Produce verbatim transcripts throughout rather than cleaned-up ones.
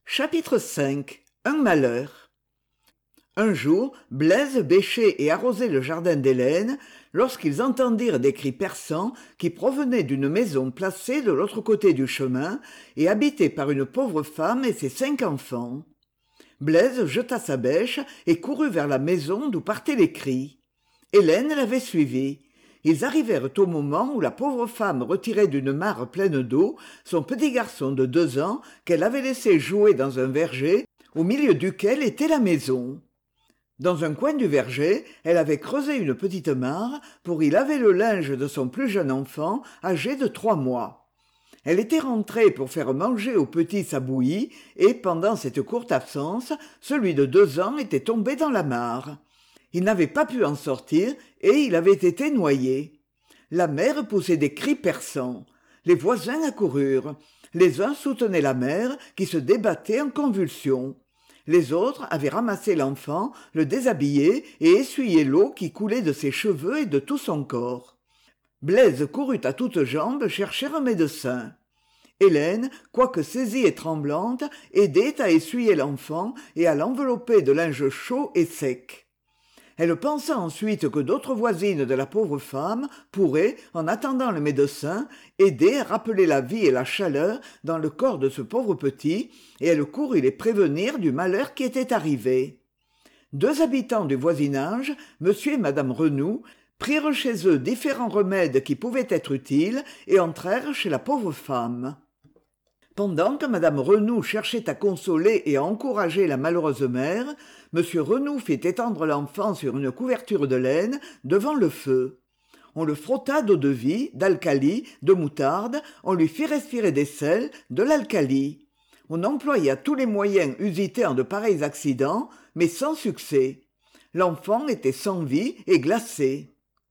Chapitre cinq. Un malheur. Un jour, Blaise bêchait et arrosait le jardin d'Hélène lorsqu'ils entendirent des cris perçants qui provenaient d'une maison placée de l'autre côté du chemin et habitée par une pauvre femme et ses cinq enfants. Blaise jeta sa bêche et courut vers la maison d'où partaient les cris. Hélène l'avait suivi. Ils arrivèrent au moment où la pauvre femme retirait d'une mare pleine d'eau son petit garçon de deux ans qu'elle avait laissé jouer dans un verger au milieu duquel était la maison. Dans un coin du verger, elle avait creusé une petite mare pour y laver le linge de son plus jeune enfant, âgé de trois mois. Elle était rentrée pour faire manger au petit sa bouillie et, pendant cette courte absence, celui de deux ans était tombé dans la mare. Il n'avait pas pu en sortir et il avait été noyé. La mère poussait des cris perçants. Les voisins accoururent. Les uns soutenaient la mère qui se débattait en convulsions. Les autres avaient ramassé l'enfant, le déshabillé et essuyé l'eau qui coulait de ses cheveux et de tout son corps. Blaise courut à toutes jambes chercher un médecin. Hélène, quoique saisie et tremblante, aidait à essuyer l'enfant et à l'envelopper de linge chaud et sec. Elle pensa ensuite que d'autres voisines de la pauvre femme pourraient, en attendant le médecin, aider à rappeler la vie et la chaleur dans le corps de ce pauvre petit, et elle courut les prévenir du malheur qui était arrivé. Deux habitants du voisinage, monsieur et madame Renoux, prirent chez eux différents remèdes qui pouvaient être utiles et entrèrent chez la pauvre femme. Pendant que madame Renoux cherchait à consoler et à encourager la malheureuse mère, monsieur Renoux fit étendre l'enfant sur une couverture de laine devant le feu. On le frotta d'eau-de-vie, d'alcali, de moutarde, on lui fit respirer des sels, de l'alcali. On employa tous les moyens usités en de pareils accidents, mais sans succès. L'enfant était sans vie et glacé.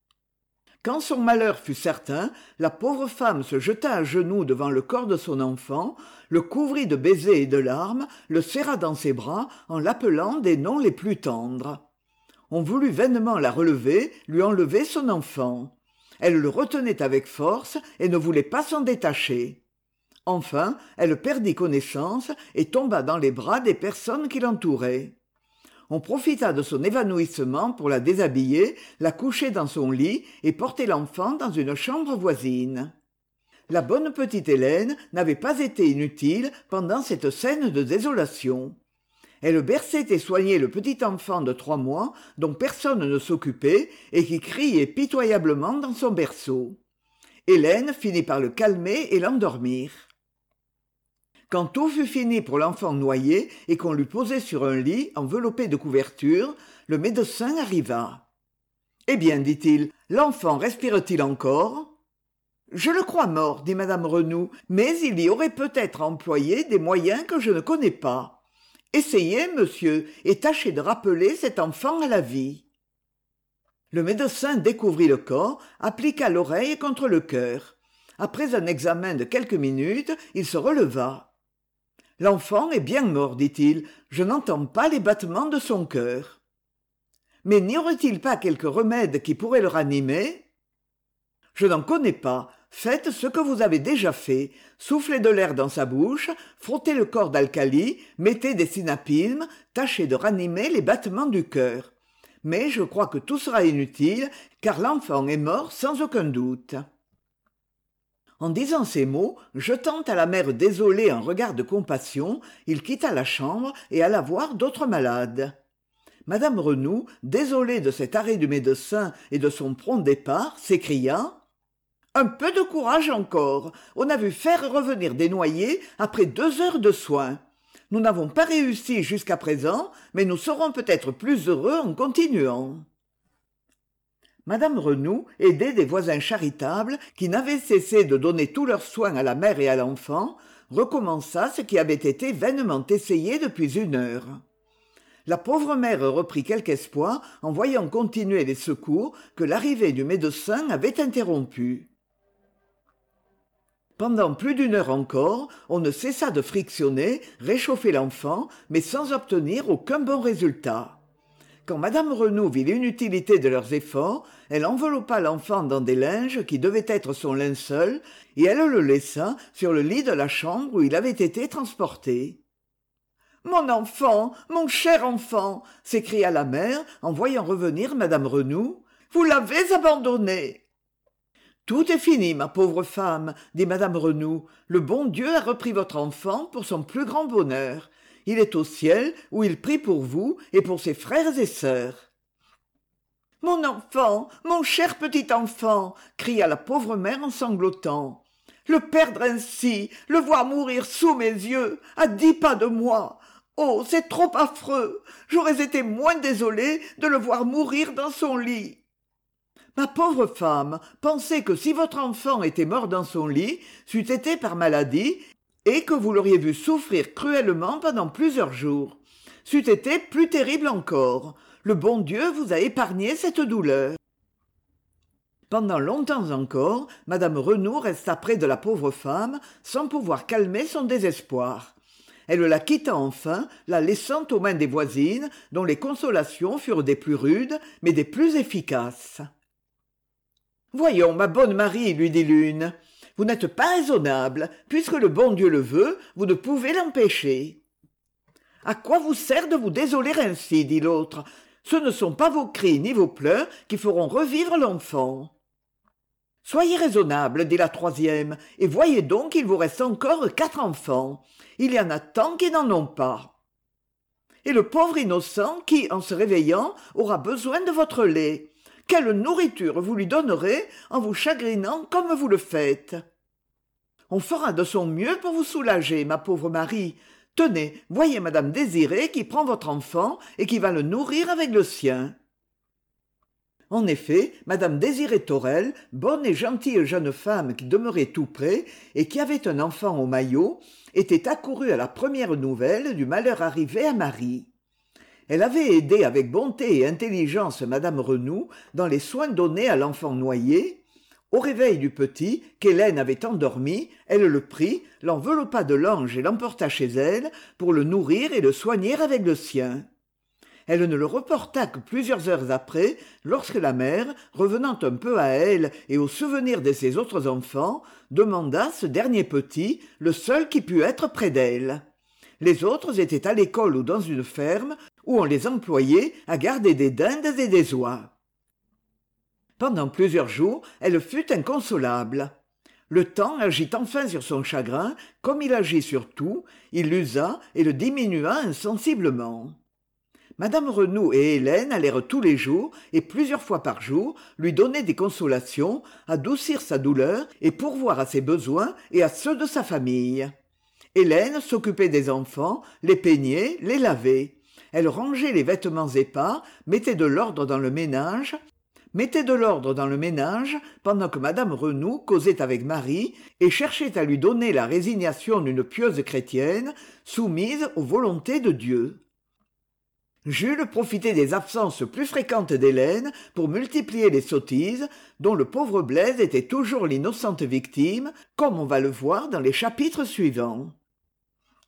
Quand son malheur fut certain, la pauvre femme se jeta à genoux devant le corps de son enfant, le couvrit de baisers et de larmes, le serra dans ses bras en l'appelant des noms les plus tendres. On voulut vainement la relever, lui enlever son enfant. Elle le retenait avec force et ne voulait pas s'en détacher. Enfin, elle perdit connaissance et tomba dans les bras des personnes qui l'entouraient. On profita de son évanouissement pour la déshabiller, la coucher dans son lit et porter l'enfant dans une chambre voisine. La bonne petite Hélène n'avait pas été inutile pendant cette scène de désolation. Elle berçait et soignait le petit enfant de trois mois dont personne ne s'occupait et qui criait pitoyablement dans son berceau. Hélène finit par le calmer et l'endormir. Quand tout fut fini pour l'enfant noyé et qu'on l'eut posé sur un lit enveloppé de couvertures, le médecin arriva. « Eh bien, dit-il, l'enfant respire-t-il encore ?»« Je le crois mort, dit madame Renoux, mais il y aurait peut-être employé des moyens que je ne connais pas. Essayez, monsieur, et tâchez de rappeler cet enfant à la vie. » Le médecin découvrit le corps, appliqua l'oreille contre le cœur. Après un examen de quelques minutes, il se releva. « L'enfant est bien mort, dit-il, je n'entends pas les battements de son cœur. »« Mais n'y aurait-il pas quelque remède qui pourrait le ranimer ?»« Je n'en connais pas. Faites ce que vous avez déjà fait. Soufflez de l'air dans sa bouche, frottez le corps d'alcali, mettez des synapilmes, tâchez de ranimer les battements du cœur. Mais je crois que tout sera inutile, car l'enfant est mort sans aucun doute. » En disant ces mots, jetant à la mère désolée un regard de compassion, il quitta la chambre et alla voir d'autres malades. Madame Renoux, désolée de cet arrêt du médecin et de son prompt départ, s'écria « Un peu de courage encore. On a vu faire revenir des noyés après deux heures de soins. Nous n'avons pas réussi jusqu'à présent, mais nous serons peut-être plus heureux en continuant. » Madame Renoux, aidée des voisins charitables qui n'avaient cessé de donner tous leurs soins à la mère et à l'enfant, recommença ce qui avait été vainement essayé depuis une heure. La pauvre mère reprit quelque espoir en voyant continuer les secours que l'arrivée du médecin avait interrompus. Pendant plus d'une heure encore, on ne cessa de frictionner, réchauffer l'enfant, mais sans obtenir aucun bon résultat. Quand madame Renoux vit l'inutilité de leurs efforts, elle enveloppa l'enfant dans des linges qui devaient être son linceul, et elle le laissa sur le lit de la chambre où il avait été transporté. Mon enfant, mon cher enfant, s'écria la mère en voyant revenir madame Renou, vous l'avez abandonné. Tout est fini, ma pauvre femme, dit madame Renou. Le bon Dieu a repris votre enfant pour son plus grand bonheur. Il est au ciel où il prie pour vous et pour ses frères et sœurs. Mon enfant, mon cher petit enfant, cria la pauvre mère en sanglotant. Le perdre ainsi, le voir mourir sous mes yeux, à dix pas de moi. Oh, c'est trop affreux. J'aurais été moins désolée de le voir mourir dans son lit. Ma pauvre femme, pensez que si votre enfant était mort dans son lit, c'eût été par maladie, et que vous l'auriez vu souffrir cruellement pendant plusieurs jours. C'eût été plus terrible encore. Le bon Dieu vous a épargné cette douleur. Pendant longtemps encore, madame Renou resta près de la pauvre femme, sans pouvoir calmer son désespoir. Elle la quitta enfin, la laissant aux mains des voisines, dont les consolations furent des plus rudes, mais des plus efficaces. « Voyons, ma bonne Marie, lui dit l'une, vous n'êtes pas raisonnable. Puisque le bon Dieu le veut, vous ne pouvez l'empêcher. »« À quoi vous sert de vous désoler ainsi, dit l'autre. Ce ne sont pas vos cris ni vos pleurs qui feront revivre l'enfant. »« Soyez raisonnable, dit la troisième, et voyez donc qu'il vous reste encore quatre enfants. Il y en a tant qui n'en ont pas. Et le pauvre innocent qui, en se réveillant, aura besoin de votre lait. Quelle nourriture vous lui donnerez en vous chagrinant comme vous le faites? On fera de son mieux pour vous soulager, ma pauvre Marie. Tenez, voyez madame Désirée qui prend votre enfant et qui va le nourrir avec le sien. » En effet, madame Désirée Torel, bonne et gentille jeune femme qui demeurait tout près et qui avait un enfant au maillot, était accourue à la première nouvelle du malheur arrivé à Marie. Elle avait aidé avec bonté et intelligence madame Renou dans les soins donnés à l'enfant noyé. Au réveil du petit, qu'Hélène avait endormi, elle le prit, l'enveloppa de lange et l'emporta chez elle pour le nourrir et le soigner avec le sien. Elle ne le reporta que plusieurs heures après, lorsque la mère, revenant un peu à elle et au souvenir de ses autres enfants, demanda ce dernier petit, le seul qui pût être près d'elle. Les autres étaient à l'école ou dans une ferme, où on les employait à garder des dindes et des oies. Pendant plusieurs jours, elle fut inconsolable. Le temps agit enfin sur son chagrin, comme il agit sur tout, il l'usa et le diminua insensiblement. Madame Renou et Hélène allèrent tous les jours et plusieurs fois par jour lui donner des consolations, adoucir sa douleur et pourvoir à ses besoins et à ceux de sa famille. Hélène s'occupait des enfants, les peignait, les lavait. Elle rangeait les vêtements épars, mettait de l'ordre dans le ménage, mettait de l'ordre dans le ménage pendant que madame Renou causait avec Marie et cherchait à lui donner la résignation d'une pieuse chrétienne soumise aux volontés de Dieu. Jules profitait des absences plus fréquentes d'Hélène pour multiplier les sottises, dont le pauvre Blaise était toujours l'innocente victime, comme on va le voir dans les chapitres suivants.